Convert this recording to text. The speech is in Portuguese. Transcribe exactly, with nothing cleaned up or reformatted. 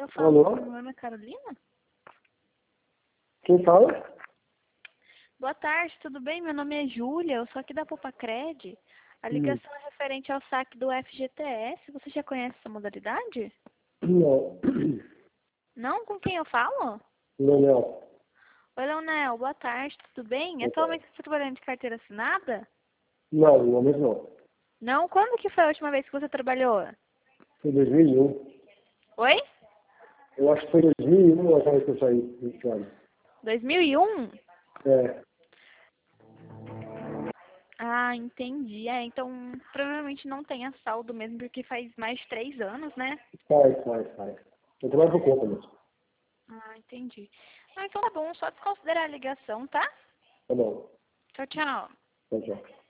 Eu falo Alô? com a Ana Carolina? Quem fala? Boa tarde, tudo bem? Meu nome é Júlia, eu sou aqui da Popacred. A Hum. ligação é referente ao saque do F G T S. Você já conhece essa modalidade? Não. Não? Com quem eu falo? Leonel. Oi, Leonel, boa tarde, tudo bem? Boa Atualmente tarde. você está trabalhando de carteira assinada? Não, no momento não. Não? Quando que foi a última vez que você trabalhou? Foi dois mil e um. Oi? Eu acho que foi dois mil e um a última vez que eu saí do Thiago. dois mil e um? É. Ah, entendi. É, então provavelmente não tem a saldo mesmo, porque faz mais de três anos, né? Faz, faz, faz. Eu trabalho por conta mesmo. Ah, entendi. Ah, então tá bom, só desconsiderar a ligação, tá? Tá bom. Tchau, tchau. Tchau, tchau.